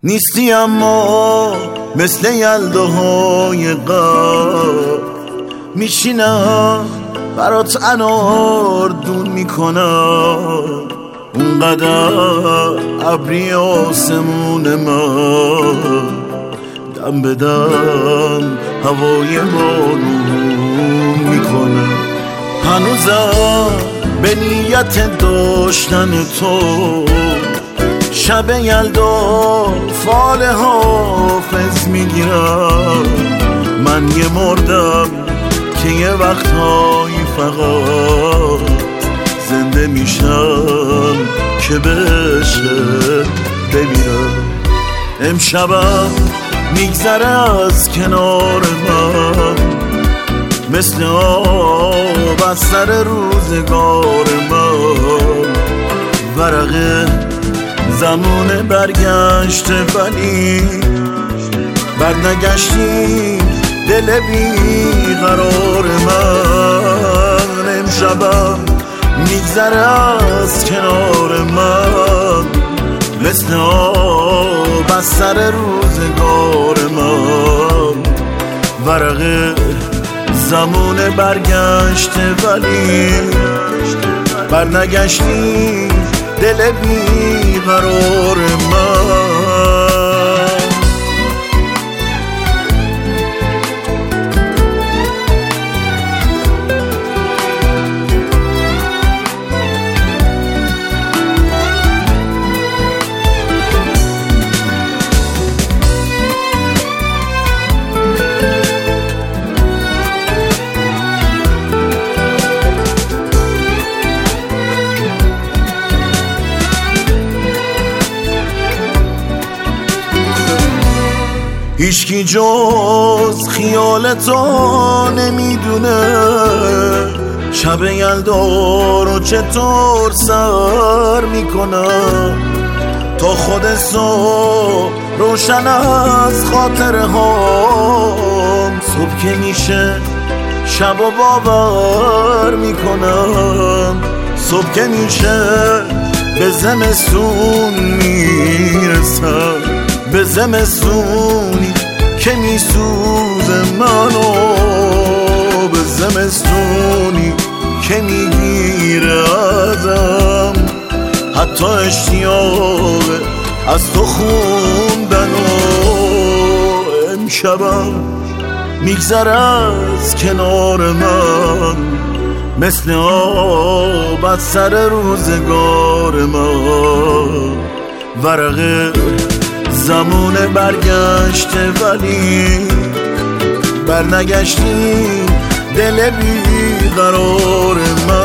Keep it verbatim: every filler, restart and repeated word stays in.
نیستی اما مثل یلداهای قبل میشینم برات انار دون میکنم، اونقدر ابری آسمون من دم به دم هوای بارون میکنم. هنوزم به نیت داشتن تو شب یلدا فال حافظ میگیرم. من یه مردم که یه وقتهایی فقط زنده میشم که بشه بمیرم. امشبم میگذره از کنار من مثل آب از سر روزگار من. ورقه زمان برگشته ولی بر نگشتی دل بی قرار من. امشبم میگذره از کنار من مثل آب از سر روزگار من. ورقه زمان برگشته ولی بر نگشتی دل بی قرار من. هیچکی جز خیال تو نمیدونه شب یلدا رو چطور سر میکنم. تا خود صبح روشن از خاطره هام، صبح که میشه شب و باور میکنم. صبح که میشه به زمستون میرسم، به زمستونی که میسوزه منو، به زمستونی که میگیره ازم حتی اشتیاق از تو خوندن. و امشبم میگذره از کنار من مثل آب از سر روزگار من. ورقه زمان برگشته ولی بر نگشتی دل بی قرار من.